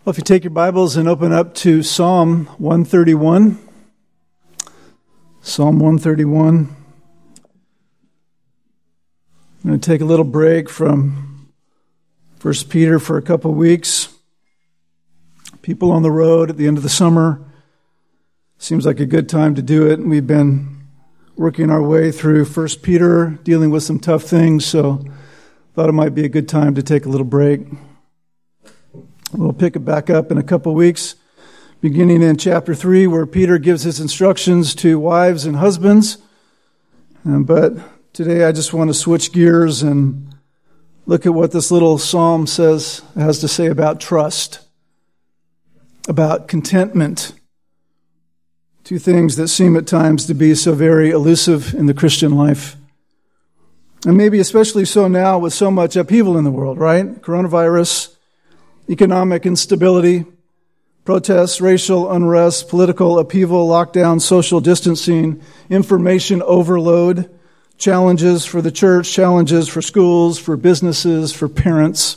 Well, if you take your Bibles and open up to Psalm 131. Psalm 131. I'm going to take a little break from 1 Peter for a couple weeks. People on the road at the end of the summer. Seems like a good time to do it. We've been working our way through 1 Peter, dealing with some tough things, so thought it might be a good time to take a little break. We'll pick it back up in a couple weeks, beginning in chapter 3, where Peter gives his instructions to wives and husbands. But today I just want to switch gears and look at what this little psalm has to say about trust, about contentment. Two things that seem at times to be so very elusive in the Christian life. And maybe especially so now with so much upheaval in the world, right? Coronavirus, economic instability, protests, racial unrest, political upheaval, lockdown, social distancing, information overload, challenges for the church, challenges for schools, for businesses, for parents.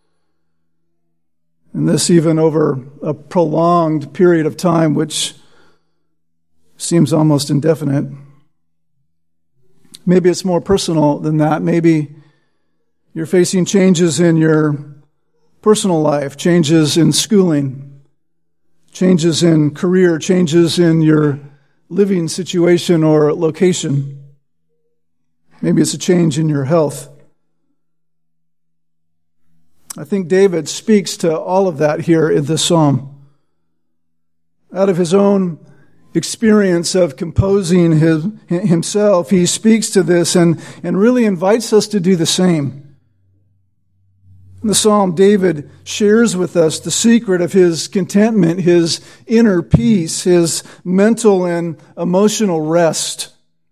And this even over a prolonged period of time, which seems almost indefinite. Maybe it's more personal than that. Maybe you're facing changes in your personal life, changes in schooling, changes in career, changes in your living situation or location. Maybe it's a change in your health. I think David speaks to all of that here in this psalm. Out of his own experience of composing himself, he speaks to this and really invites us to do the same. In the psalm, David shares with us the secret of his contentment, his inner peace, his mental and emotional rest.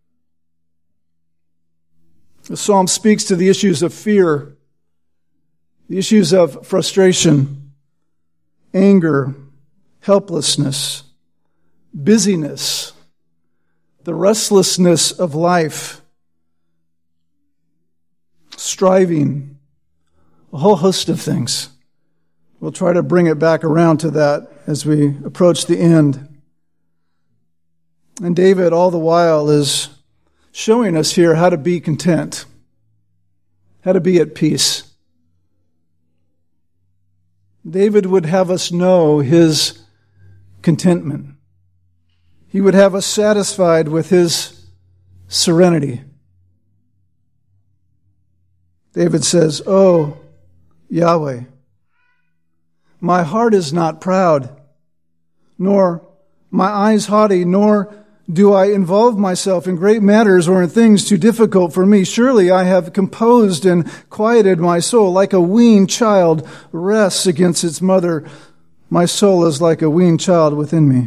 The psalm speaks to the issues of fear, the issues of frustration, anger, helplessness, busyness, the restlessness of life, striving, a whole host of things. We'll try to bring it back around to that as we approach the end. And David, all the while, is showing us here how to be content, how to be at peace. David would have us know his contentment. He would have us satisfied with his serenity. David says, "Oh, Yahweh, my heart is not proud, nor my eyes haughty, nor do I involve myself in great matters or in things too difficult for me. Surely I have composed and quieted my soul like a weaned child rests against its mother. My soul is like a weaned child within me.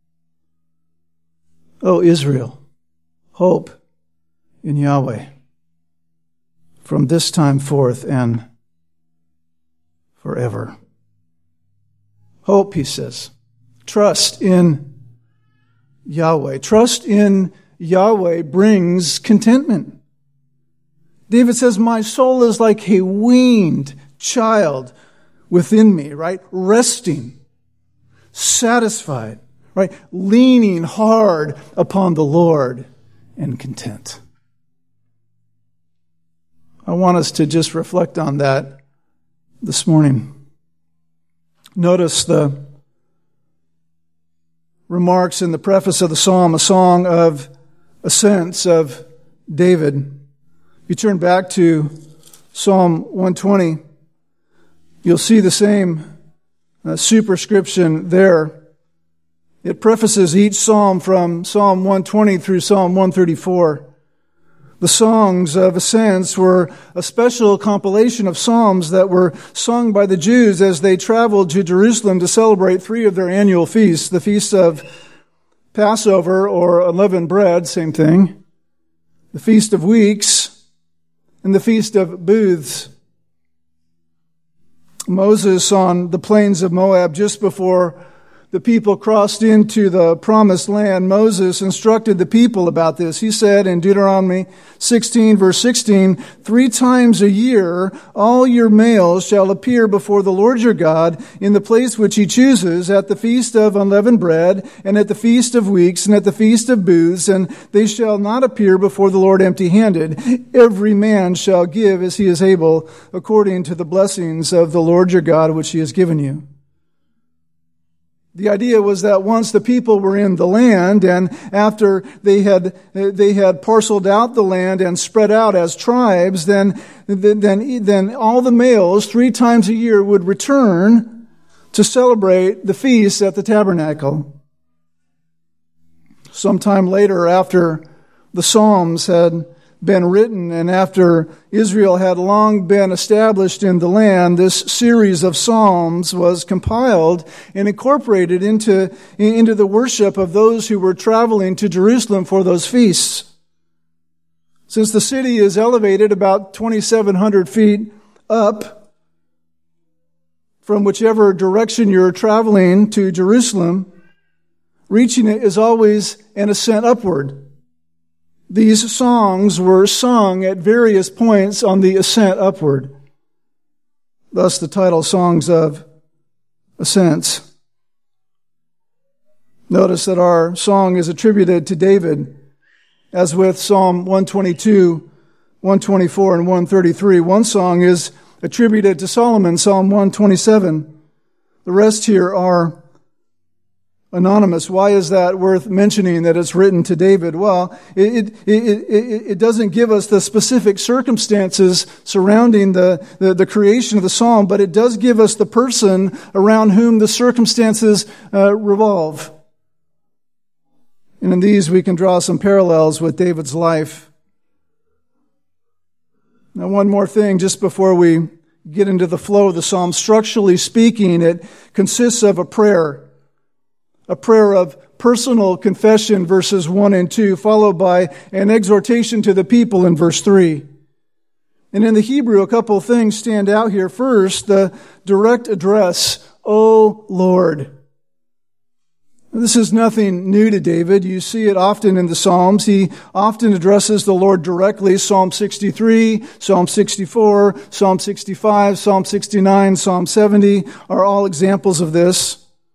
O Israel, hope in Yahweh from this time forth and forever." Hope, he says. Trust in Yahweh. Trust in Yahweh brings contentment. David says, my soul is like a weaned child within me, right? Resting, satisfied, right? Leaning hard upon the Lord and content. I want us to just reflect on that this morning. Notice the remarks in the preface of the psalm, a song of ascents of David. If you turn back to Psalm 120, you'll see the same superscription there. It prefaces each psalm from Psalm 120 through Psalm 134. The songs of ascents were a special compilation of psalms that were sung by the Jews as they traveled to Jerusalem to celebrate three of their annual feasts. The Feast of Passover, or unleavened bread, same thing. The Feast of Weeks, and the Feast of Booths. Moses on the plains of Moab, just before the people crossed into the promised land, Moses instructed the people about this. He said in Deuteronomy 16, verse 16, 3 times a year all your males shall appear before the Lord your God in the place which he chooses, at the feast of unleavened bread, and at the feast of weeks, and at the feast of booths, and they shall not appear before the Lord empty-handed. Every man shall give as he is able, according to the blessings of the Lord your God which he has given you. The idea was that once the people were in the land, and after they had parceled out the land and spread out as tribes, then all the males 3 times a year would return to celebrate the feast at the tabernacle. Sometime later, after the Psalms had been written and after Israel had long been established in the land, this series of Psalms was compiled and incorporated into the worship of those who were traveling to Jerusalem for those feasts. Since the city is elevated about 2,700 feet up from whichever direction you're traveling to Jerusalem, reaching it is always an ascent upward. These songs were sung at various points on the ascent upward. Thus the title, Songs of Ascents. Notice that our song is attributed to David, as with Psalm 122, 124, and 133. One song is attributed to Solomon, Psalm 127. The rest here are anonymous. Why is that worth mentioning, that it's written to David? Well, it doesn't give us the specific circumstances surrounding the creation of the psalm, but it does give us the person around whom the circumstances revolve. And in these we can draw some parallels with David's life. Now, one more thing just before we get into the flow of the psalm. Structurally speaking, it consists of a prayer of personal confession, verses 1 and 2, followed by an exhortation to the people in verse 3. And in the Hebrew, a couple of things stand out here. First, the direct address, O Lord. This is nothing new to David. You see it often in the Psalms. He often addresses the Lord directly. Psalm 63, Psalm 64, Psalm 65, Psalm 69, Psalm 70 are all examples of this.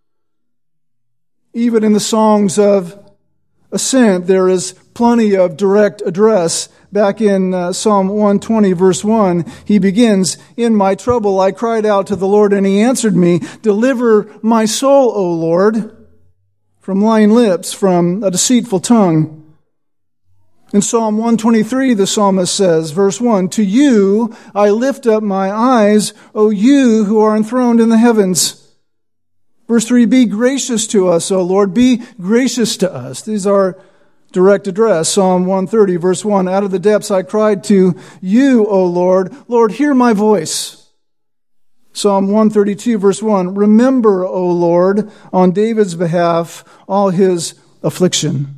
Even in the songs of ascent, there is plenty of direct address. Back in Psalm 120, verse 1, he begins, "In my trouble I cried out to the Lord, and he answered me. Deliver my soul, O Lord, from lying lips, from a deceitful tongue." In Psalm 123, the psalmist says, verse 1, "To you I lift up my eyes, O you who are enthroned in the heavens." Verse 3, "Be gracious to us, O Lord, be gracious to us." These are direct address. Psalm 130, verse 1, "Out of the depths I cried to you, O Lord. Lord, hear my voice." Psalm 132, verse 1, "Remember, O Lord, on David's behalf, all his affliction."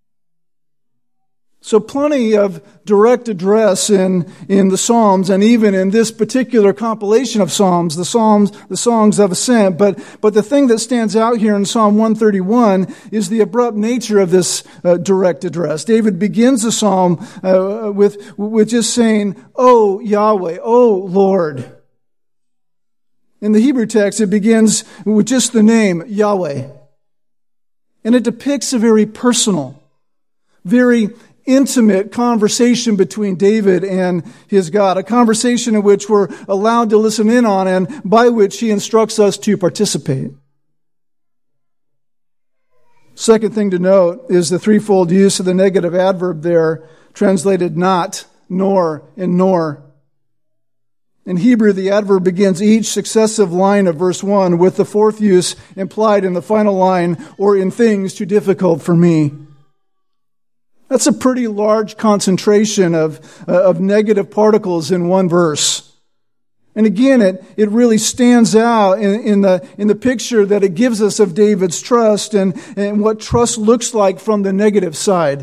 So plenty of direct address in the Psalms, and even in this particular compilation of Psalms, the songs of ascent. But the thing that stands out here in Psalm 131 is the abrupt nature of this direct address. David begins the psalm with just saying, "O Yahweh, O Lord." In the Hebrew text, it begins with just the name Yahweh. And it depicts a very personal, very intimate conversation between David and his God, a conversation in which we're allowed to listen in on and by which he instructs us to participate. Second thing to note is the threefold use of the negative adverb there, translated not, nor, and nor. In Hebrew, the adverb begins each successive line of verse 1 with the fourth use implied in the final line, "or in things too difficult for me." That's a pretty large concentration of negative particles in one verse. And again, it really stands out in the picture that it gives us of David's trust and what trust looks like from the negative side.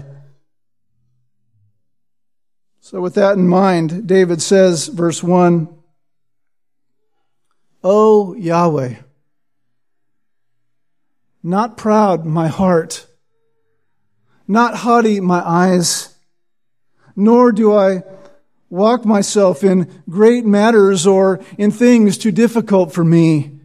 So with that in mind, David says, verse 1, "O Yahweh." Not proud, my heart. Not haughty, my eyes. Nor do I walk myself in great matters or in things too difficult for me.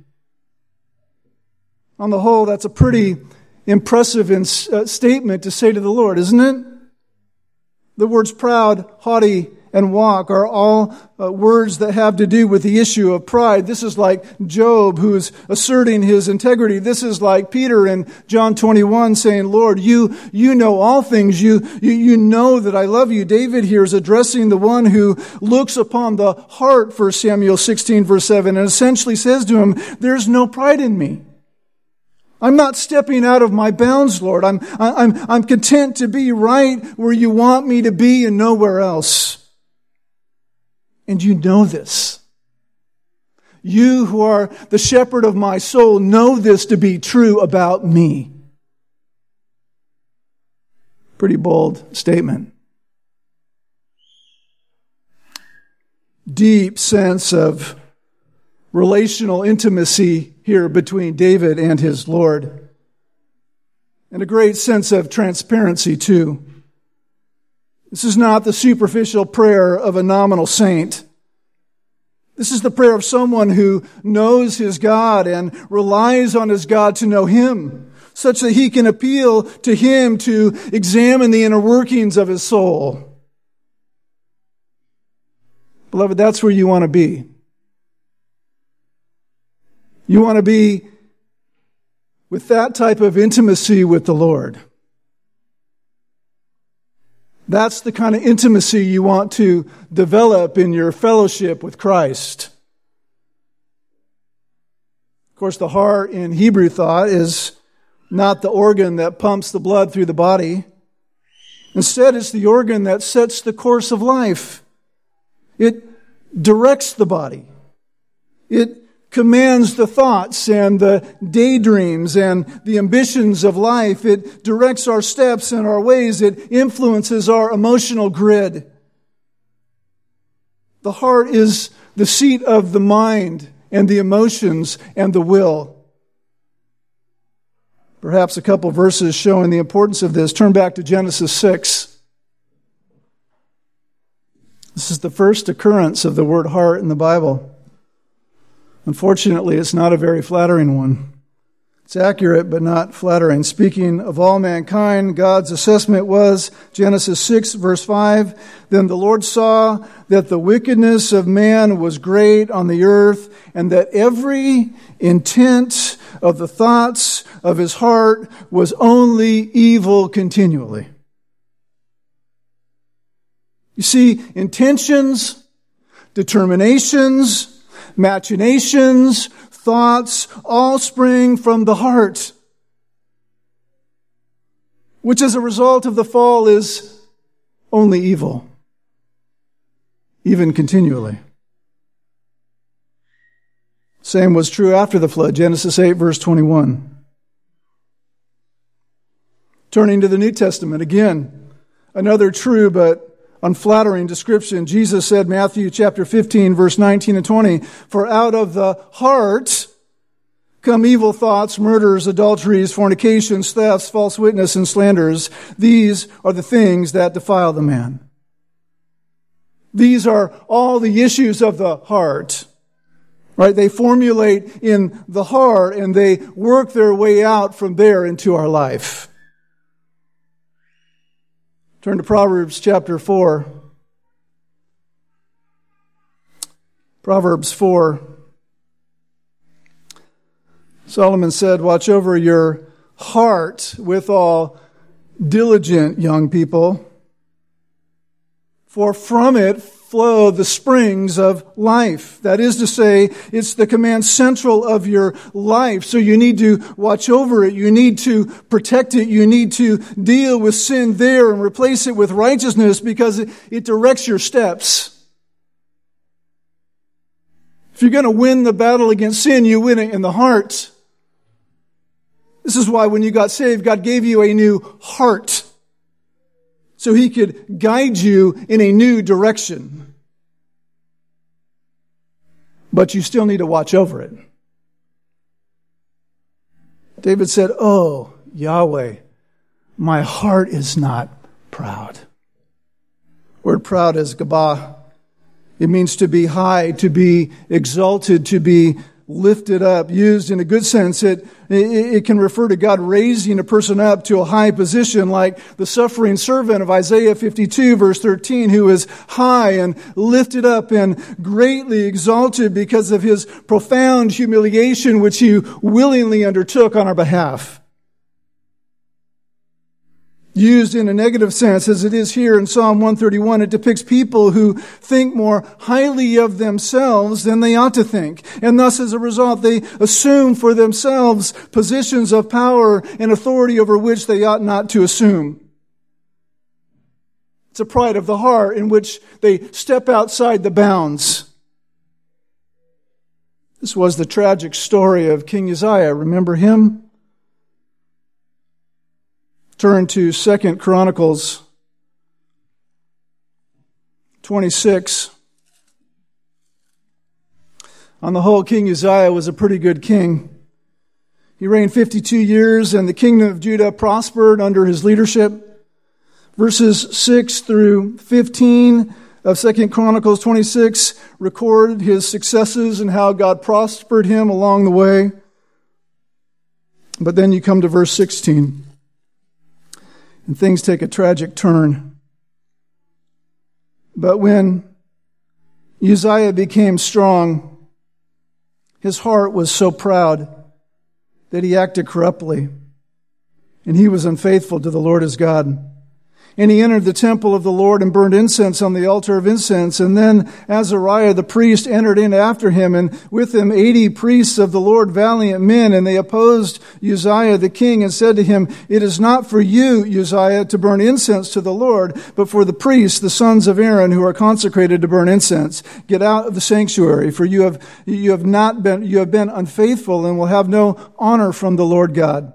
On the whole, that's a pretty impressive statement to say to the Lord, isn't it? The words proud, haughty, and walk are all words that have to do with the issue of pride. This is like Job, who's asserting his integrity. This is like Peter in John 21 saying, Lord, you know all things. You know that I love you. David here is addressing the one who looks upon the heart, 1 Samuel 16 verse 7, and essentially says to him, there's no pride in me. I'm not stepping out of my bounds, Lord. I'm content to be right where you want me to be and nowhere else. And you know this. You who are the shepherd of my soul know this to be true about me. Pretty bold statement. Deep sense of relational intimacy here between David and his Lord. And a great sense of transparency too. This is not the superficial prayer of a nominal saint. This is the prayer of someone who knows his God and relies on his God to know him, such that he can appeal to him to examine the inner workings of his soul. Beloved, that's where you want to be. You want to be with that type of intimacy with the Lord. That's the kind of intimacy you want to develop in your fellowship with Christ. Of course, the heart in Hebrew thought is not the organ that pumps the blood through the body. Instead, it's the organ that sets the course of life. It directs the body. It commands the thoughts and the daydreams and the ambitions of life. It directs our steps and our ways. It influences our emotional grid. The heart is the seat of the mind and the emotions and the will. Perhaps a couple verses showing the importance of this. Turn back to Genesis 6. This is the first occurrence of the word heart in the Bible. Unfortunately, it's not a very flattering one. It's accurate, but not flattering. Speaking of all mankind, God's assessment was, Genesis 6, verse 5, Then the Lord saw that the wickedness of man was great on the earth, and that every intent of the thoughts of his heart was only evil continually. You see, intentions, determinations, machinations, thoughts, all spring from the heart, which as a result of the fall is only evil, even continually. Same was true after the flood, Genesis 8, verse 21. Turning to the New Testament, again, another true but unflattering description. Jesus said, Matthew chapter 15, verse 19 and 20, For out of the heart come evil thoughts, murders, adulteries, fornications, thefts, false witness, and slanders. These are the things that defile the man. These are all the issues of the heart. Right? They formulate in the heart and they work their way out from there into our life. Turn to Proverbs chapter 4. Proverbs 4. Solomon said, Watch over your heart with all diligent young people, for from it flow the springs of life. That is to say, it's the command central of your life. So you need to watch over it. You need to protect it. You need to deal with sin there and replace it with righteousness because it directs your steps. If you're going to win the battle against sin, you win it in the heart. This is why when you got saved, God gave you a new heart, so He could guide you in a new direction. But you still need to watch over it. David said, "Oh, Yahweh, my heart is not proud." Word proud is gabah. It means to be high, to be exalted, to be lifted up. Used in a good sense, it can refer to God raising a person up to a high position, like the suffering servant of Isaiah 52 verse 13, who is high and lifted up and greatly exalted because of his profound humiliation which he willingly undertook on our behalf. Used in a negative sense, as it is here in Psalm 131, it depicts people who think more highly of themselves than they ought to think. And thus, as a result, they assume for themselves positions of power and authority over which they ought not to assume. It's a pride of the heart in which they step outside the bounds. This was the tragic story of King Uzziah. Remember him? Turn to 2 Chronicles 26. On the whole, King Uzziah was a pretty good king. He reigned 52 years, and the kingdom of Judah prospered under his leadership. Verses 6 through 15 of 2 Chronicles 26 record his successes and how God prospered him along the way. But then you come to verse 16. And things take a tragic turn. But when Uzziah became strong, his heart was so proud that he acted corruptly, and he was unfaithful to the Lord his God. And he entered the temple of the Lord and burned incense on the altar of incense. And then Azariah the priest entered in after him, and with him 80 priests of the Lord, valiant men. And they opposed Uzziah the king and said to him, "It is not for you, Uzziah, to burn incense to the Lord, but for the priests, the sons of Aaron, who are consecrated to burn incense. Get out of the sanctuary, for you have been unfaithful and will have no honor from the Lord God."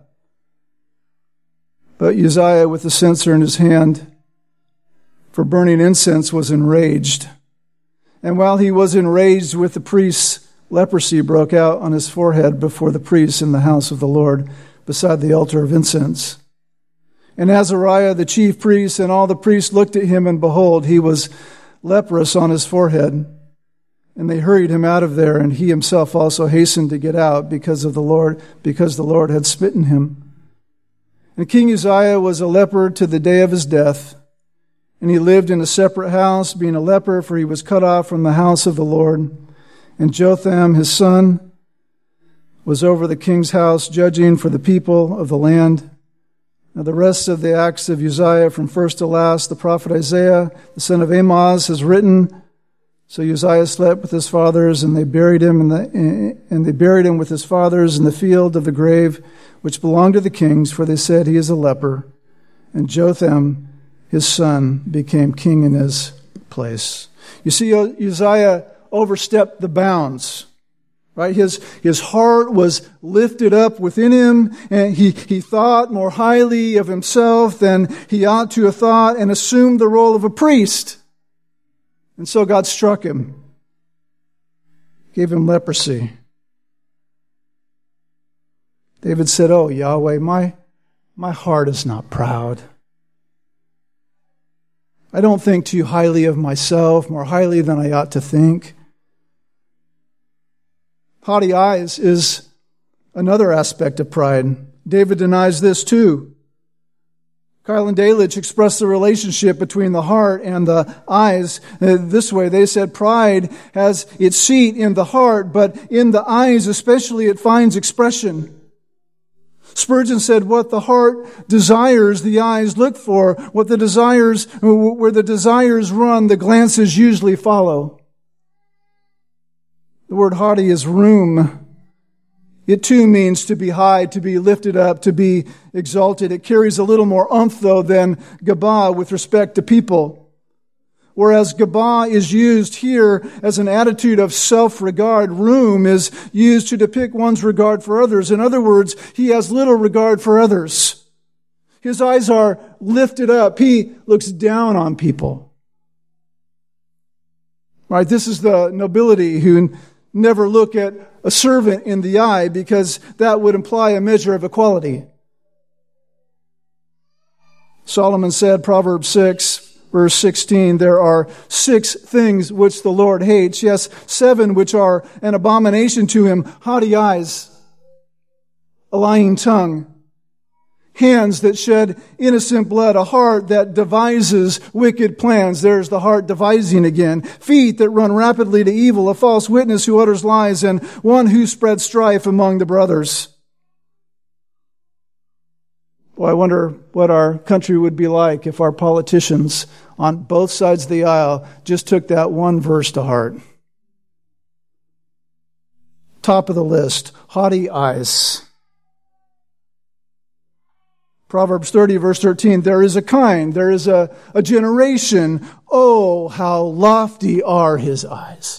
But Uzziah, with the censer in his hand for burning incense, was enraged. And while he was enraged with the priests, leprosy broke out on his forehead before the priests in the house of the Lord, beside the altar of incense. And Azariah, the chief priest, and all the priests looked at him, and behold, he was leprous on his forehead. And they hurried him out of there, and he himself also hastened to get out because the Lord had smitten him. And King Uzziah was a leper to the day of his death, and he lived in a separate house, being a leper, for he was cut off from the house of the Lord. And Jotham, his son, was over the king's house, judging for the people of the land. Now the rest of the acts of Uzziah, from first to last, the prophet Isaiah, the son of Amoz, has written. So Uzziah slept with his fathers, and they buried him with his fathers in the field of the grave, which belonged to the kings, for they said, "He is a leper." And Jotham, his son, became king in his place. You see, Uzziah overstepped the bounds. Right? His heart was lifted up within him, and he thought more highly of himself than he ought to have thought, and assumed the role of a priest. And so God struck him, gave him leprosy. David said, "Oh, Yahweh, my heart is not proud. I don't think too highly of myself, more highly than I ought to think." Haughty eyes is another aspect of pride. David denies this too. Kyle and Delitzsch expressed the relationship between the heart and the eyes this way. They said pride has its seat in the heart, but in the eyes especially it finds expression. Spurgeon said, "What the heart desires, the eyes look for. Where the desires run, the glances usually follow." The word haughty is room. It too means to be high, to be lifted up, to be exalted. It carries a little more umph, though, than gabah with respect to people. Whereas gabah is used here as an attitude of self-regard, room is used to depict one's regard for others. In other words, he has little regard for others. His eyes are lifted up. He looks down on people. Right? This is the nobility who never look at a servant in the eye because that would imply a measure of equality. Solomon said, Proverbs 6, verse 16, there are 6 things which the Lord hates, yes, 7 which are an abomination to him: haughty eyes, a lying tongue, hands that shed innocent blood, a heart that devises wicked plans. There's the heart devising again. Feet that run rapidly to evil, a false witness who utters lies, and one who spreads strife among the brothers. Well, I wonder what our country would be like if our politicians on both sides of the aisle just took that one verse to heart. Top of the list, haughty eyes. Proverbs 30, verse 13, there is a kind, there is a generation. Oh, how lofty are his eyes.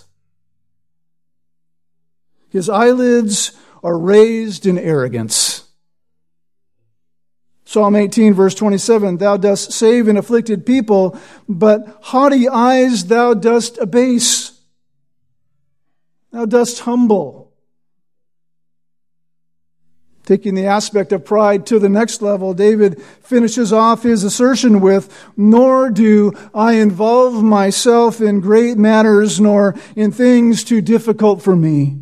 His eyelids are raised in arrogance. Psalm 18, verse 27, thou dost save an afflicted people, but haughty eyes thou dost abase. Thou dost humble. Taking the aspect of pride to the next level, David finishes off his assertion with, nor do I involve myself in great matters, nor in things too difficult for me.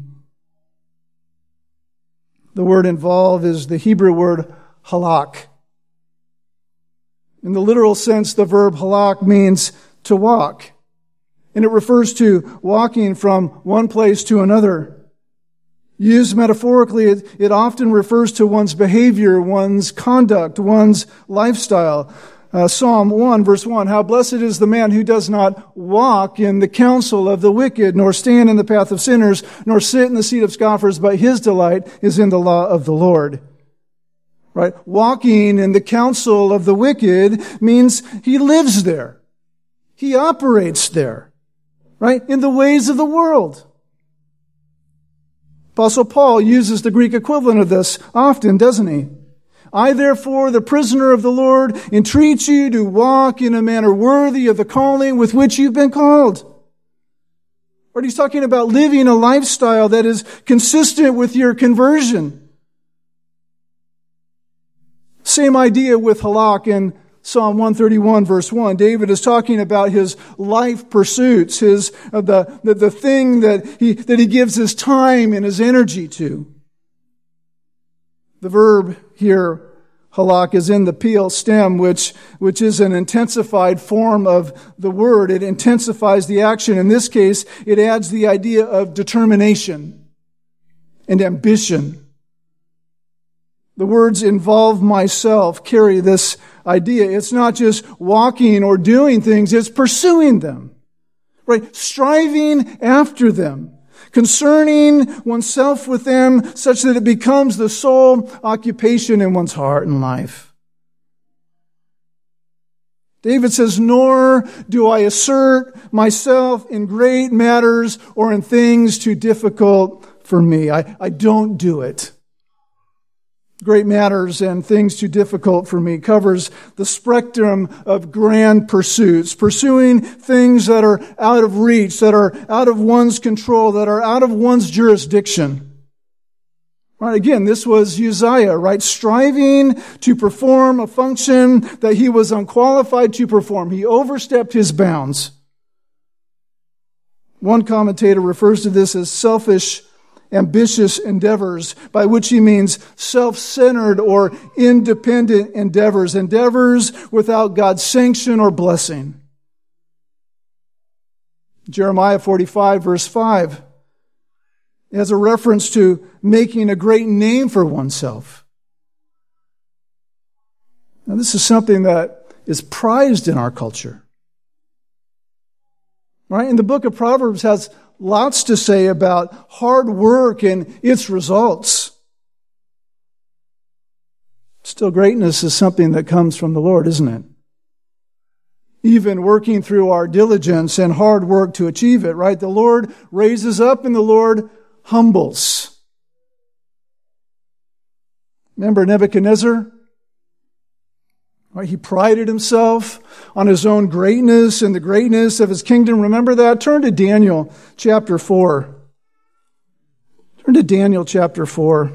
The word involve is the Hebrew word halak. In the literal sense, the verb halak means to walk. And it refers to walking from one place to another. Used metaphorically, it often refers to one's behavior, one's conduct, one's lifestyle. Psalm 1, verse 1, how blessed is the man who does not walk in the counsel of the wicked, nor stand in the path of sinners, nor sit in the seat of scoffers, but his delight is in the law of the Lord. Right? Walking in the counsel of the wicked means he lives there. He operates there. Right? In the ways of the world. Apostle Paul uses the Greek equivalent of this often, doesn't he? I, therefore, the prisoner of the Lord, entreat you to walk in a manner worthy of the calling with which you've been called. Or he's talking about living a lifestyle that is consistent with your conversion. Same idea with halak in Psalm 131, verse 1. David is talking about his life pursuits, the thing that he gives his time and his energy to. The verb here, halak, is in the piel stem, which is an intensified form of the word. It intensifies the action. In this case, it adds the idea of determination and ambition. The words involve myself carry this idea. It's not just walking or doing things, it's pursuing them. Right? Striving after them. Concerning oneself with them such that it becomes the sole occupation in one's heart and life. David says, nor do I assert myself in great matters or in things too difficult for me. I don't do it. Great matters and things too difficult for me covers the spectrum of grand pursuits, pursuing things that are out of reach, that are out of one's control, that are out of one's jurisdiction. Right, again, this was Uzziah, right? Striving to perform a function that he was unqualified to perform. He overstepped his bounds. One commentator refers to this as selfish, ambitious endeavors, by which he means self-centered or independent endeavors, endeavors without God's sanction or blessing. Jeremiah 45, verse 5, has a reference to making a great name for oneself. Now, this is something that is prized in our culture. Right? And the book of Proverbs has lots to say about hard work and its results. Still, greatness is something that comes from the Lord, isn't it? Even working through our diligence and hard work to achieve it, right? The Lord raises up and the Lord humbles. Remember Nebuchadnezzar? Right, he prided himself on his own greatness and the greatness of his kingdom. Remember that? Turn to Daniel chapter 4. Turn to Daniel chapter 4.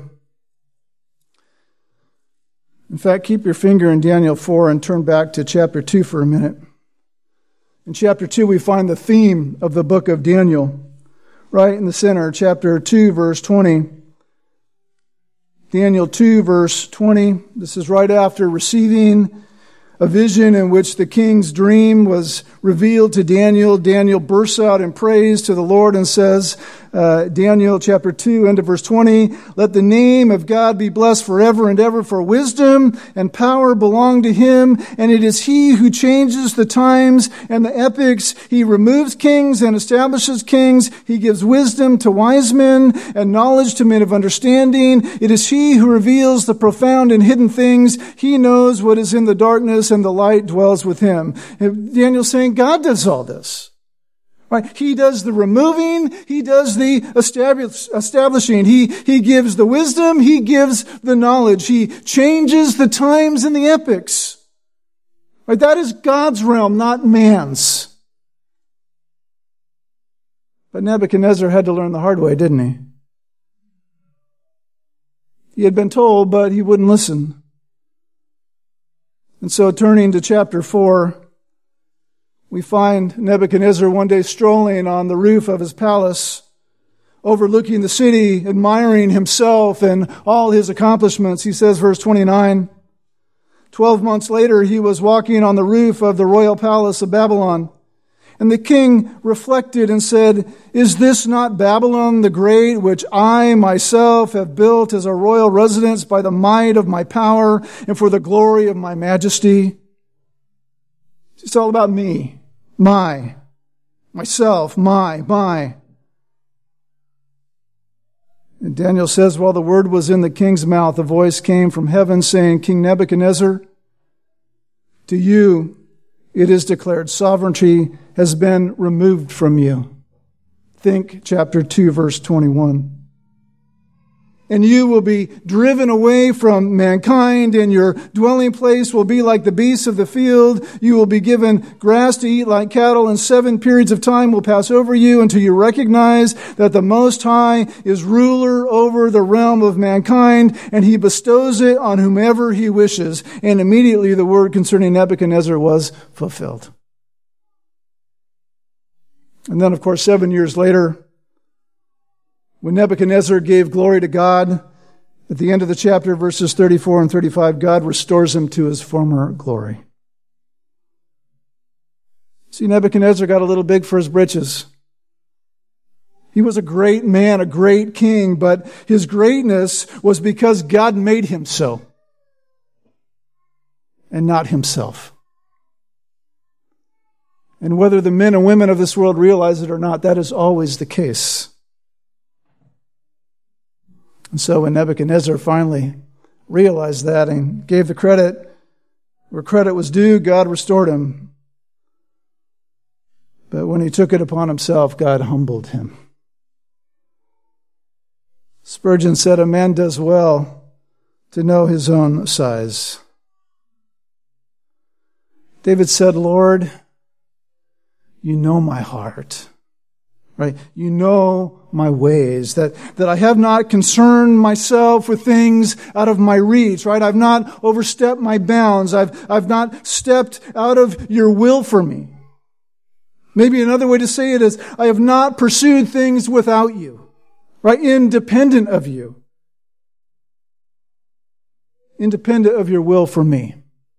In fact, keep your finger in Daniel 4 and turn back to chapter 2 for a minute. In chapter 2, we find the theme of the book of Daniel. Right in the center, chapter 2, verse 20. Daniel 2, verse 20. This is right after receiving a vision in which the king's dream was revealed to Daniel. Daniel bursts out in praise to the Lord and says, Daniel chapter 2, end of verse 20, "Let the name of God be blessed forever and ever, for wisdom and power belong to him, and it is he who changes the times and the epochs. He removes kings and establishes kings. He gives wisdom to wise men and knowledge to men of understanding. It is he who reveals the profound and hidden things. He knows what is in the darkness, and the light dwells with him." And Daniel's saying God does all this. Right? He does the removing. He does the establishing. He gives the wisdom. He gives the knowledge. He changes the times and the epochs. Right? That is God's realm, not man's. But Nebuchadnezzar had to learn the hard way, didn't he? He had been told, but he wouldn't listen. And so turning to chapter 4, we find Nebuchadnezzar one day strolling on the roof of his palace, overlooking the city, admiring himself and all his accomplishments. He says, verse 29, 12 months later, he was walking on the roof of the royal palace of Babylon. And the king reflected and said, "Is this not Babylon the Great, which I myself have built as a royal residence by the might of my power and for the glory of my majesty?" It's all about me. Myself, my. And Daniel says, while the word was in the king's mouth, a voice came from heaven saying, "King Nebuchadnezzar, to you it is declared sovereignty has been removed from you." Think chapter 2, verse 21. "And you will be driven away from mankind, and your dwelling place will be like the beasts of the field. You will be given grass to eat like cattle, and 7 periods of time will pass over you until you recognize that the Most High is ruler over the realm of mankind, and he bestows it on whomever he wishes." And immediately the word concerning Nebuchadnezzar was fulfilled. And then, of course, 7 years later, when Nebuchadnezzar gave glory to God, at the end of the chapter, verses 34 and 35, God restores him to his former glory. See, Nebuchadnezzar got a little big for his britches. He was a great man, a great king, but his greatness was because God made him so, and not himself. And whether the men and women of this world realize it or not, that is always the case. And so when Nebuchadnezzar finally realized that and gave the credit where credit was due, God restored him. But when he took it upon himself, God humbled him. Spurgeon said, "A man does well to know his own size." David said, "Lord, you know my heart." Right? You know my ways, that I have not concerned myself with things out of my reach, right? I've not overstepped my bounds. I've not stepped out of your will for me. Maybe another way to say it is, I have not pursued things without you, right? Independent of you. Independent of your will for me.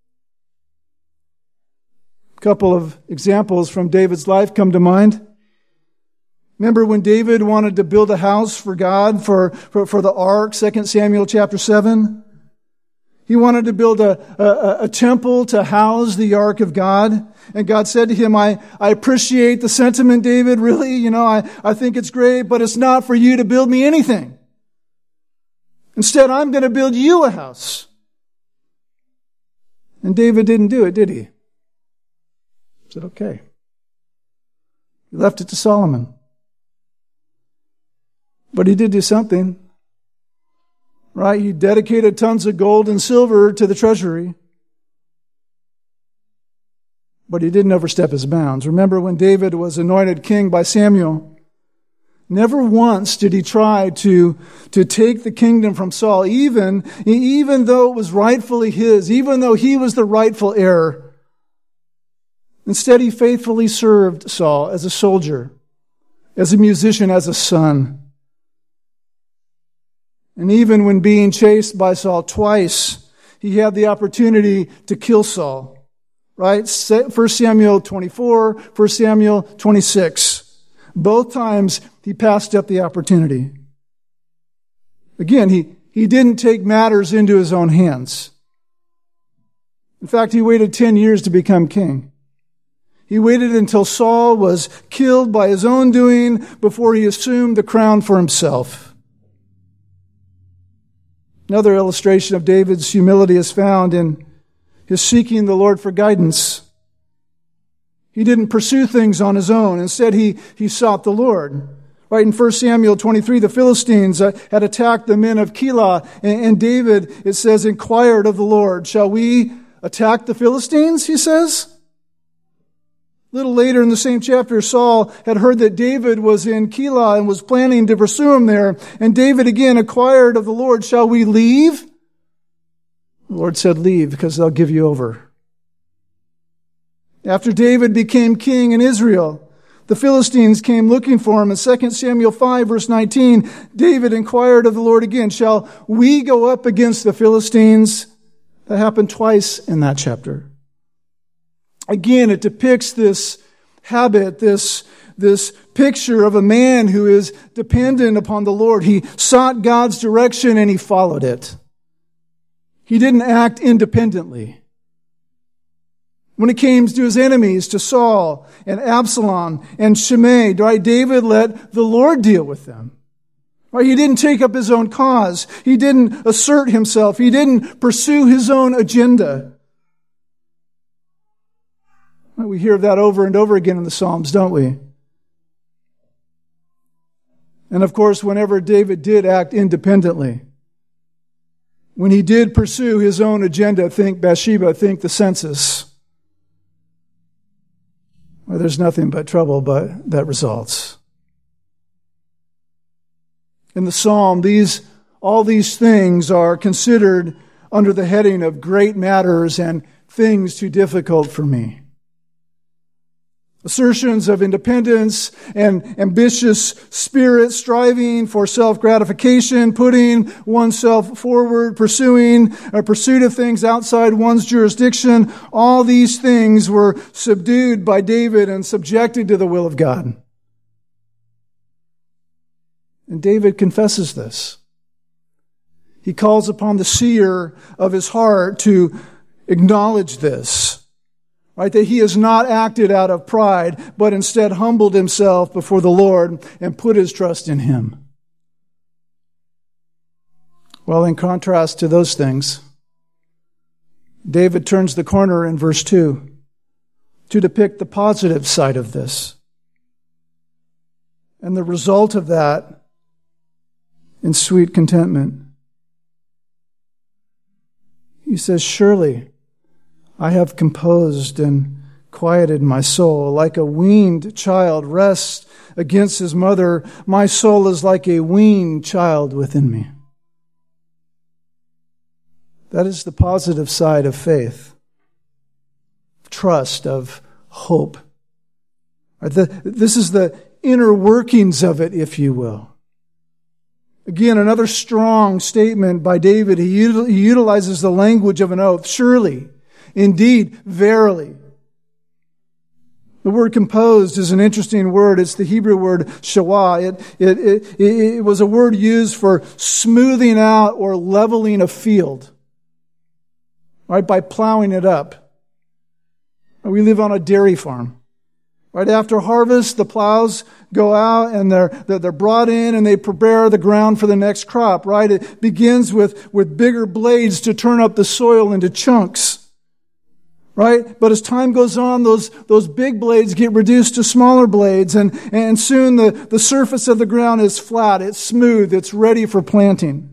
A couple of examples from David's life come to mind. Remember when David wanted to build a house for God, for the ark, 2 Samuel chapter 7? He wanted to build a temple to house the ark of God. And God said to him, I appreciate the sentiment, David, really. I think it's great, but it's not for you to build me anything. Instead, I'm going to build you a house. And David didn't do it, did he? He said, okay. He left it to Solomon. But he did do something, right? He dedicated tons of gold and silver to the treasury. But he didn't overstep his bounds. Remember when David was anointed king by Samuel, Never once did he try to take the kingdom from Saul, even though it was rightfully his, even though he was the rightful heir. Instead, he faithfully served Saul as a soldier, as a musician, as a son. And even when being chased by Saul twice, he had the opportunity to kill Saul. Right? 1 Samuel 24, 1 Samuel 26. Both times he passed up the opportunity. Again, he didn't take matters into his own hands. In fact, he waited 10 years to become king. He waited until Saul was killed by his own doing before he assumed the crown for himself. Another illustration of David's humility is found in his seeking the Lord for guidance. He didn't pursue things on his own. Instead, he sought the Lord. Right, in 1 Samuel 23, the Philistines had attacked the men of Keilah, and David, it says, inquired of the Lord, "Shall we attack the Philistines?" he says. A little later in the same chapter, Saul had heard that David was in Keilah and was planning to pursue him there. And David again inquired of the Lord, "Shall we leave?" The Lord said, "Leave, because they'll give you over." After David became king in Israel, the Philistines came looking for him. In 2 Samuel 5, verse 19, David inquired of the Lord again, "Shall we go up against the Philistines?" That happened twice in that chapter. Again, it depicts this habit, this picture of a man who is dependent upon the Lord. He sought God's direction and he followed it. He didn't act independently. When it came to his enemies, to Saul and Absalom and Shimei, right, David let the Lord deal with them. Right, he didn't take up his own cause. He didn't assert himself. He didn't pursue his own agenda. Right, we hear that over and over again in the Psalms, don't we? And of course, whenever David did act independently, when he did pursue his own agenda, think Bathsheba, think the census, well, there's nothing but trouble that results. In the Psalm, all these things are considered under the heading of great matters and things too difficult for me. Assertions of independence and ambitious spirit, striving for self-gratification, putting oneself forward, pursuit of things outside one's jurisdiction, all these things were subdued by David and subjected to the will of God. And David confesses this. He calls upon the seer of his heart to acknowledge this. Right, that he has not acted out of pride, but instead humbled himself before the Lord and put his trust in him. Well, in contrast to those things, David turns the corner in verse 2 to depict the positive side of this. And the result of that in sweet contentment. He says, "Surely I have composed and quieted my soul. Like a weaned child rests against his mother, my soul is like a weaned child within me." That is the positive side of faith, trust, of hope. This is the inner workings of it, if you will. Again, another strong statement by David. He utilizes the language of an oath. Surely, indeed, verily. The word composed is an interesting word. It's the Hebrew word shawah. It was a word used for smoothing out or leveling a field, right, by plowing it up. We live on a dairy farm. Right after harvest, the plows go out and they're brought in and they prepare the ground for the next crop, right? It begins with bigger blades to turn up the soil into chunks, right? But as time goes on, those big blades get reduced to smaller blades and soon the surface of the ground is flat, it's smooth, it's ready for planting.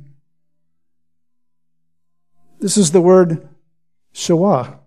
This is the word shawah.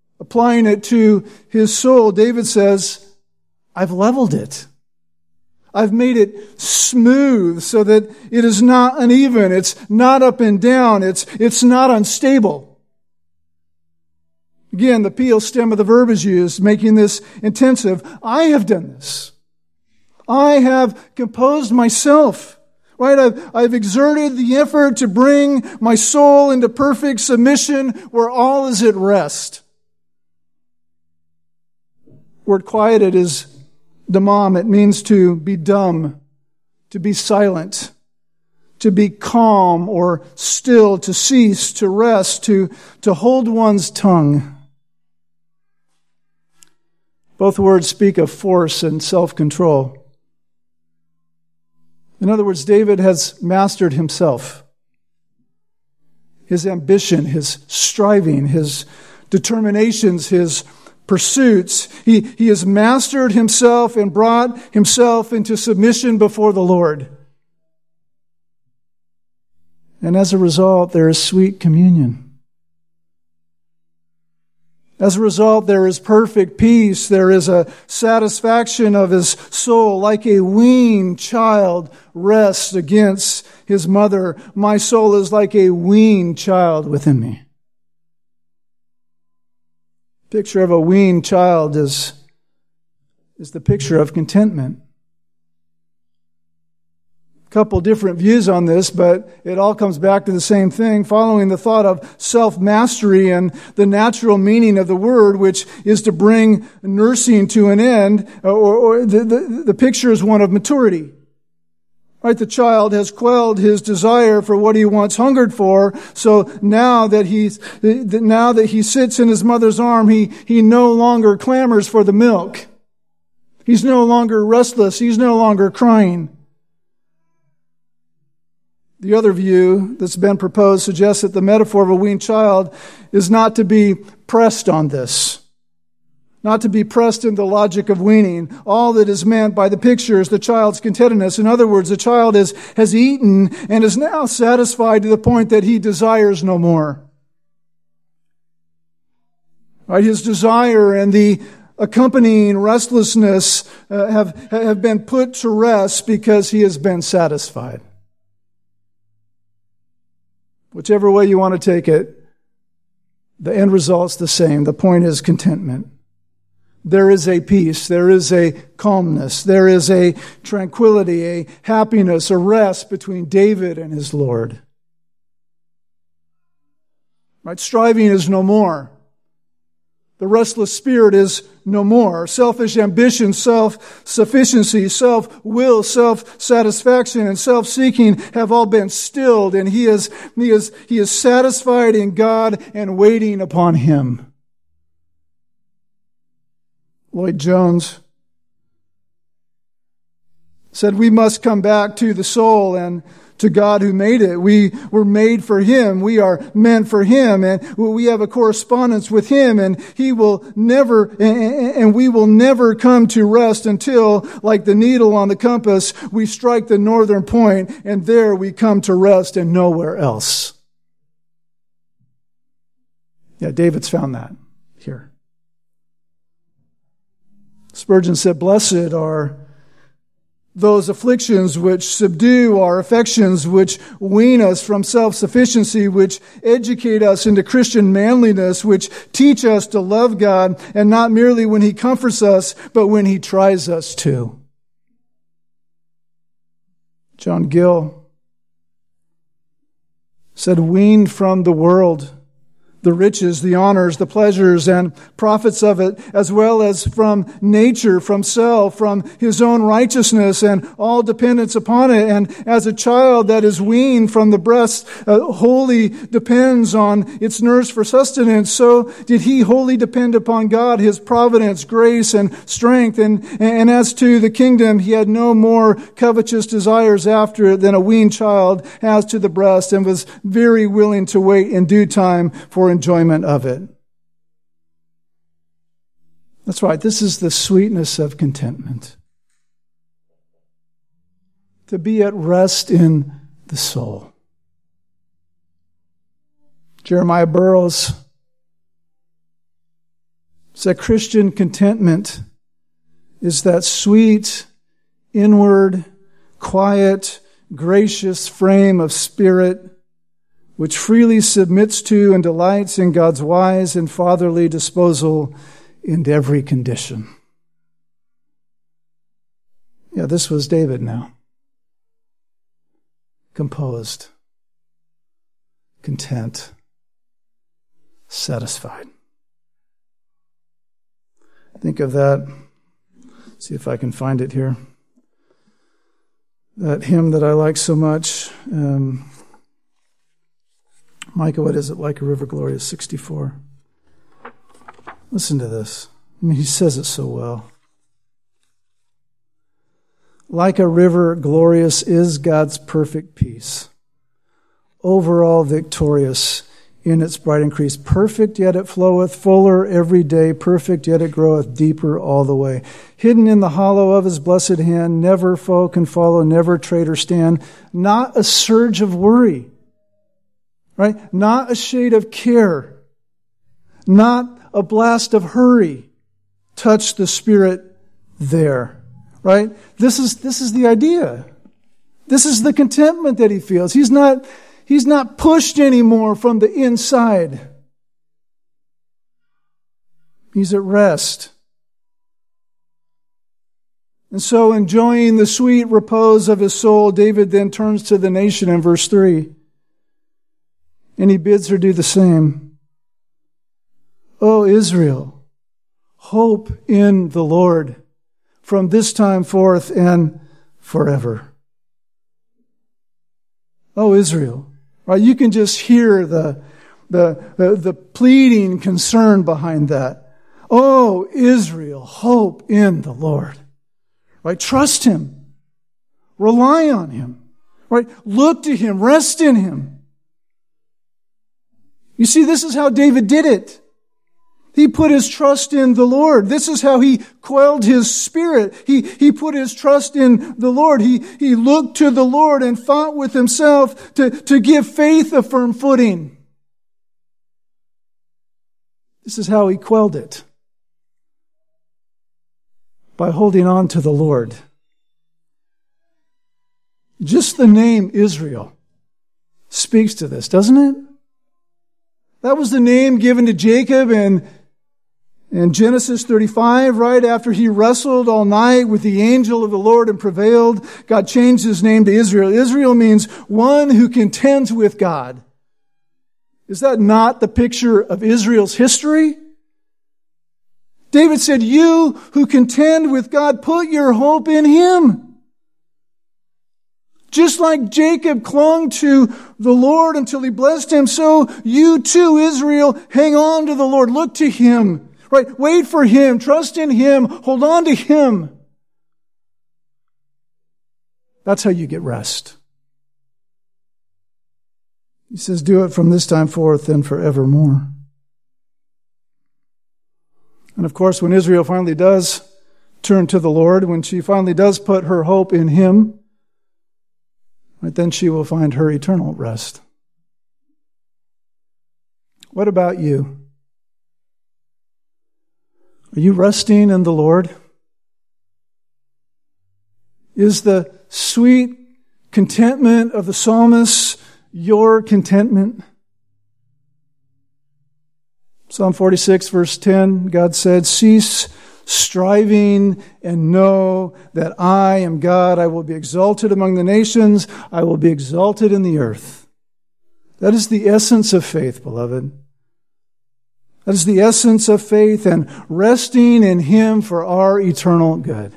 Applying it to his soul, David says, I've leveled it. I've made it smooth so that it is not uneven. It's not up and down. It's not unstable. Again, the PL stem of the verb is used, making this intensive. I have done this. I have composed myself. Right? I've exerted the effort to bring my soul into perfect submission where all is at rest. Word quieted is damam. It means to be dumb, to be silent, to be calm or still, to cease, to rest, to hold one's tongue. Both words speak of force and self-control. In other words, David has mastered himself. His ambition, his striving, his determinations, his pursuits. He has mastered himself and brought himself into submission before the Lord. And as a result, there is sweet communion. As a result, there is perfect peace. There is a satisfaction of his soul, like a weaned child rests against his mother. My soul is like a weaned child within me. Picture of a weaned child is the picture of contentment. Couple different views on this, but it all comes back to the same thing, following the thought of self-mastery and the natural meaning of the word, which is to bring nursing to an end, or the picture is one of maturity. Right? The child has quelled his desire for what he once hungered for, so now that he sits in his mother's arm, he no longer clamors for the milk. He's no longer restless, he's no longer crying. The other view that's been proposed suggests that the metaphor of a weaned child is not to be pressed on this, not to be pressed in the logic of weaning. All that is meant by the picture is the child's contentedness. In other words, the child has eaten and is now satisfied to the point that he desires no more. Right? His desire and the accompanying restlessness have been put to rest because he has been satisfied. Whichever way you want to take it, the end result's the same. The point is contentment. There is a peace. There is a calmness. There is a tranquility, a happiness, a rest between David and his Lord. Right? Striving is no more. The restless spirit is no more. Selfish ambition, self-sufficiency, self-will, self-satisfaction, and self-seeking have all been stilled, and he is satisfied in God and waiting upon Him. Lloyd Jones said, we must come back to the soul and to God who made it. We were made for Him. We are meant for Him, and we have a correspondence with Him, and we will never come to rest until, like the needle on the compass, we strike the northern point, and there we come to rest and nowhere else. Yeah, David's found that here. Spurgeon said, blessed are those afflictions which subdue our affections, which wean us from self-sufficiency, which educate us into Christian manliness, which teach us to love God, and not merely when He comforts us, but when He tries us to. John Gill said, weaned from the world, the riches, the honors, the pleasures, and profits of it, as well as from nature, from self, from his own righteousness, and all dependence upon it. And as a child that is weaned from the breast wholly depends on its nurse for sustenance, so did he wholly depend upon God, His providence, grace, and strength. And as to the kingdom, he had no more covetous desires after it than a weaned child has to the breast, and was very willing to wait in due time for enjoyment of it. That's right. This is the sweetness of contentment. To be at rest in the soul. Jeremiah Burroughs said Christian contentment is that sweet inward, quiet, gracious frame of spirit, which freely submits to and delights in God's wise and fatherly disposal in every condition. Yeah, this was David now. Composed, content, satisfied. Think of that. See if I can find it here. That hymn that I like so much. Micah, what is it? Like a River Glorious, 64. Listen to this. I mean, he says it so well. Like a river glorious is God's perfect peace, overall victorious in its bright increase. Perfect, yet it floweth fuller every day. Perfect, yet it groweth deeper all the way. Hidden in the hollow of his blessed hand, never foe can follow, never traitor stand. Not a surge of worry, right? Not a shade of care, not a blast of hurry. Touch the Spirit there, right? This is the idea. This is the contentment that he feels. He's not pushed anymore from the inside. He's at rest. And so, enjoying the sweet repose of his soul, David then turns to the nation in verse 3. And he bids her do the same. O Israel, hope in the Lord from this time forth and forever. O Israel. Right? You can just hear the pleading concern behind that. Oh, Israel, hope in the Lord. Right? Trust Him. Rely on Him. Right? Look to Him. Rest in Him. You see, this is how David did it. He put his trust in the Lord. This is how he quelled his spirit. He put his trust in the Lord. He looked to the Lord and fought with himself to give faith a firm footing. This is how he quelled it. By holding on to the Lord. Just the name Israel speaks to this, doesn't it? That was the name given to Jacob in Genesis 35, right after he wrestled all night with the angel of the Lord and prevailed. God changed his name to Israel. Israel means one who contends with God. Is that not the picture of Israel's history? David said, you who contend with God, put your hope in Him. Just like Jacob clung to the Lord until He blessed him, so you too, Israel, hang on to the Lord. Look to Him. Right? Wait for Him. Trust in Him. Hold on to Him. That's how you get rest. He says, do it from this time forth and forevermore. And of course, when Israel finally does turn to the Lord, when she finally does put her hope in Him, right, then she will find her eternal rest. What about you? Are you resting in the Lord? Is the sweet contentment of the psalmist your contentment? Psalm 46, verse 10, God said, cease striving and know that I am God. I will be exalted among the nations. I will be exalted in the earth. That is the essence of faith, beloved. That is the essence of faith and resting in Him for our eternal good.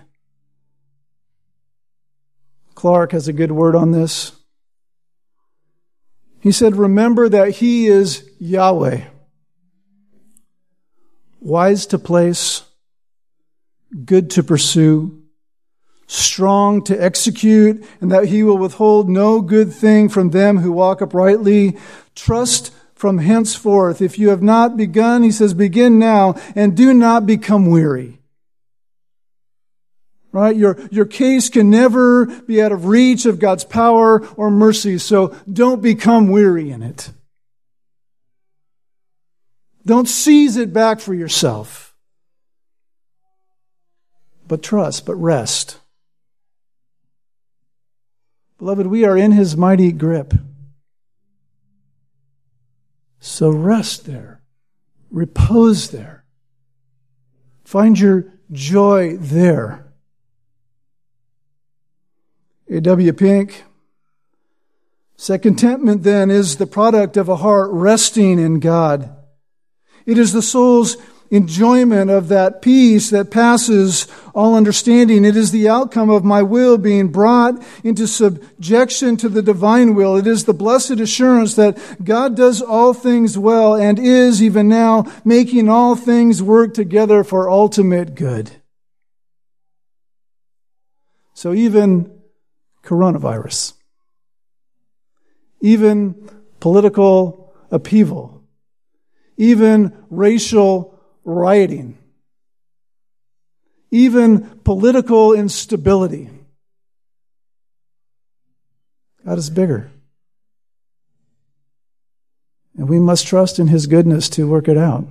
Clark has a good word on this. He said, remember that He is Yahweh, wise to place, good to pursue, strong to execute, and that He will withhold no good thing from them who walk uprightly. Trust from henceforth. If you have not begun, he says, begin now and do not become weary. Right? Your case can never be out of reach of God's power or mercy, so don't become weary in it. Don't seize it back for yourself. But trust, but rest. Beloved, we are in His mighty grip. So rest there. Repose there. Find your joy there. A.W. Pink said, contentment then is the product of a heart resting in God. It is the soul's enjoyment of that peace that passes all understanding. It is the outcome of my will being brought into subjection to the divine will. It is the blessed assurance that God does all things well and is even now making all things work together for ultimate good. So even coronavirus, even political upheaval, even racial rioting, even political instability. God is bigger. And we must trust in His goodness to work it out.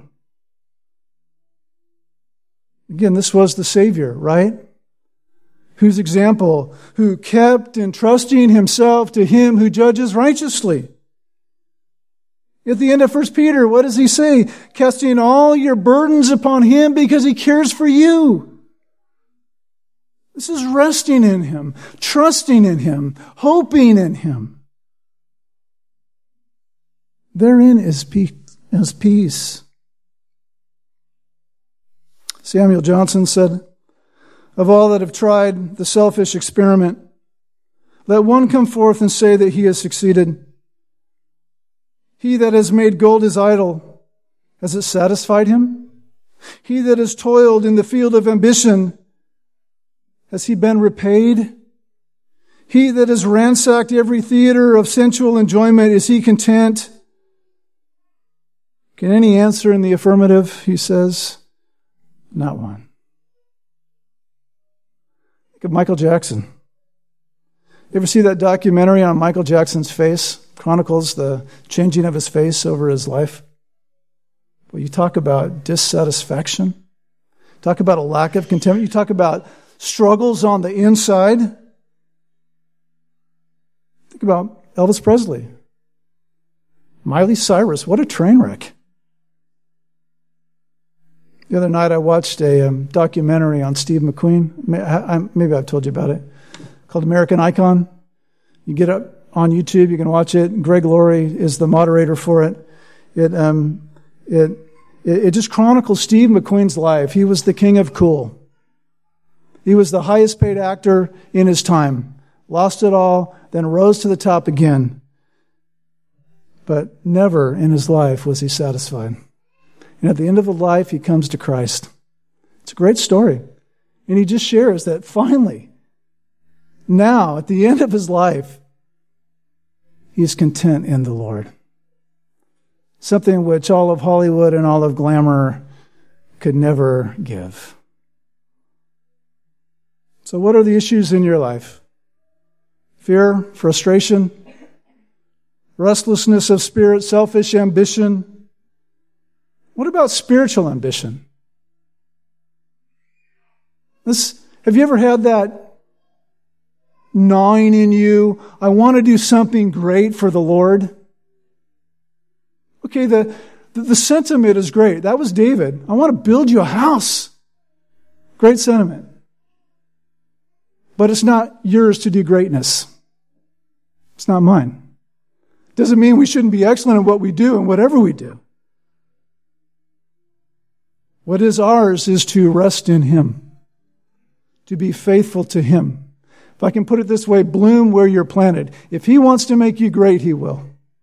Again, this was the Savior, right? Whose example, who kept entrusting Himself to Him who judges righteously. At the end of 1 Peter, what does he say? Casting all your burdens upon Him because He cares for you. This is resting in Him, trusting in Him, hoping in Him. Therein is peace. Samuel Johnson said, of all that have tried the selfish experiment, let one come forth and say that he has succeeded. He that has made gold his idol, has it satisfied him? He that has toiled in the field of ambition, has he been repaid? He that has ransacked every theater of sensual enjoyment, is he content? Can any answer in the affirmative? He says, not one. Think of Michael Jackson. You ever see that documentary on Michael Jackson's face? Chronicles the changing of his face over his life. Well, you talk about dissatisfaction. Talk about a lack of contentment. You talk about struggles on the inside. Think about Elvis Presley. Miley Cyrus. What a train wreck. The other night I watched a documentary on Steve McQueen. Maybe I've told you about it. Called American Icon. You get up on YouTube, you can watch it. Greg Laurie is the moderator for it. It just chronicles Steve McQueen's life. He was the king of cool. He was the highest paid actor in his time. Lost it all, then rose to the top again. But never in his life was he satisfied. And at the end of his life, he comes to Christ. It's a great story. And he just shares that finally, now, at the end of his life, he is content in the Lord. Something which all of Hollywood and all of glamour could never give. So what are the issues in your life? Fear, frustration, restlessness of spirit, selfish ambition. What about spiritual ambition? Have you ever had that gnawing in you? I want to do something great for the Lord. Okay, the sentiment is great. That was David. I want to build you a house. Great sentiment. But it's not yours to do greatness. It's not mine. Doesn't mean we shouldn't be excellent at what we do and whatever we do. What is ours is to rest in Him, to be faithful to Him. If I can put it this way, bloom where you're planted. If He wants to make you great, He will.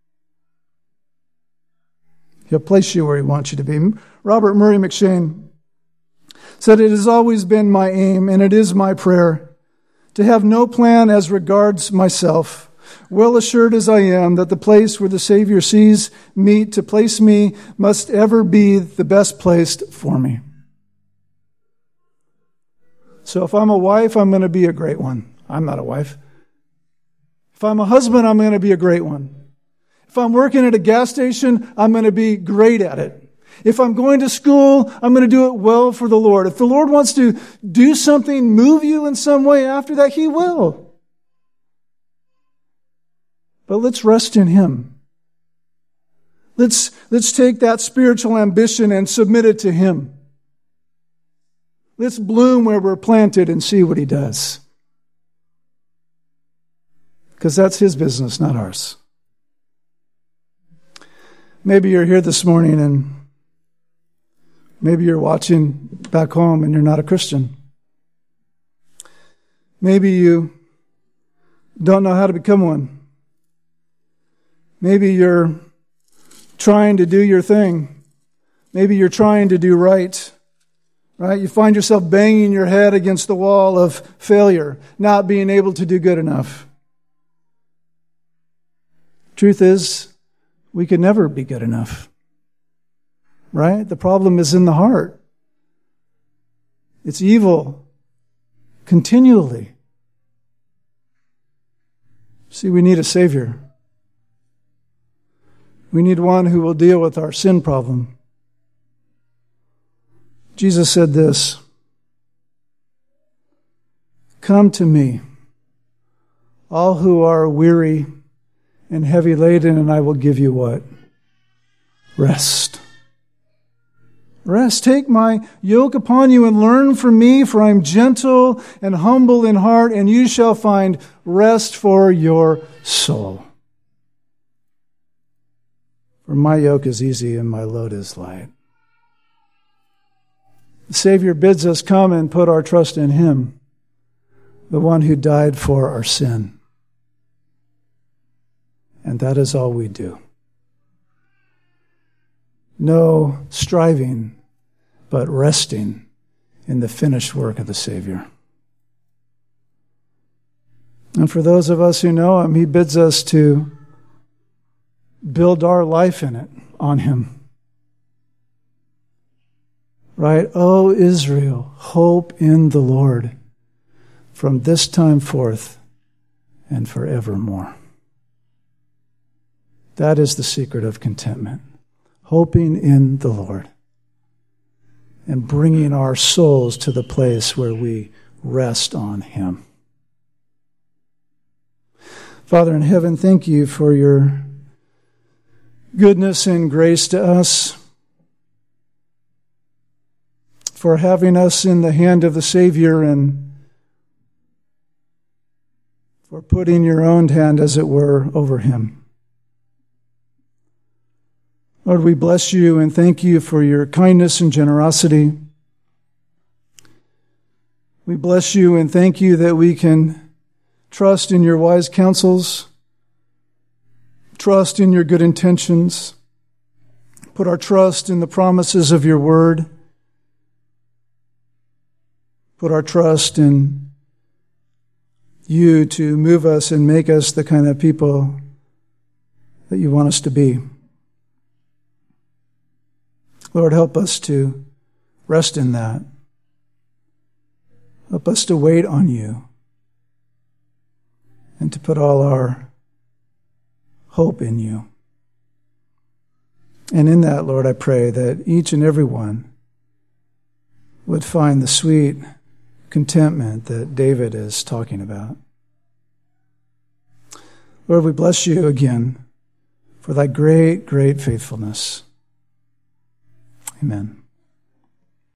He'll place you where He wants you to be. Robert Murray McShane said, it has always been my aim, and it is my prayer, to have no plan as regards myself, well assured as I am that the place where the Savior sees meet to place me must ever be the best placed for me. So if I'm a wife, I'm going to be a great one. I'm not a wife. If I'm a husband, I'm going to be a great one. If I'm working at a gas station, I'm going to be great at it. If I'm going to school, I'm going to do it well for the Lord. If the Lord wants to do something, move you in some way after that, He will. but let's rest in Him. Let's take that spiritual ambition and submit it to Him. Let's bloom where we're planted and see what He does. Because that's His business, not ours. Maybe you're here this morning and maybe you're watching back home and you're not a Christian. Maybe you don't know how to become one. Maybe you're trying to do your thing. Maybe you're trying to do right. Right? You find yourself banging your head against the wall of failure, not being able to do good enough. Truth is, we could never be good enough. Right? The problem is in the heart. It's evil continually. See, we need a Savior. We need one who will deal with our sin problem. Jesus said this, "Come to me, all who are weary and heavy laden, and I will give you" what? Rest. Rest. Take my yoke upon you and learn from me, for I am gentle and humble in heart, and you shall find rest for your soul. For my yoke is easy and my load is light. The Savior bids us come and put our trust in Him, the one who died for our sin. And that is all we do. No striving, but resting in the finished work of the Savior. And for those of us who know Him, He bids us to build our life in it, on Him. Right? O Israel, hope in the Lord from this time forth and forevermore. That is the secret of contentment. Hoping in the Lord and bringing our souls to the place where we rest on Him. Father in heaven, thank you for your goodness and grace to us, for having us in the hand of the Savior and for putting your own hand, as it were, over Him. Lord, we bless you and thank you for your kindness and generosity. We bless you and thank you that we can trust in your wise counsels, trust in your good intentions, put our trust in the promises of your word, put our trust in you to move us and make us the kind of people that you want us to be. Lord, help us to rest in that. Help us to wait on you and to put all our hope in you. And in that, Lord, I pray that each and every one would find the sweet contentment that David is talking about. Lord, we bless you again for thy great, great faithfulness. Amen.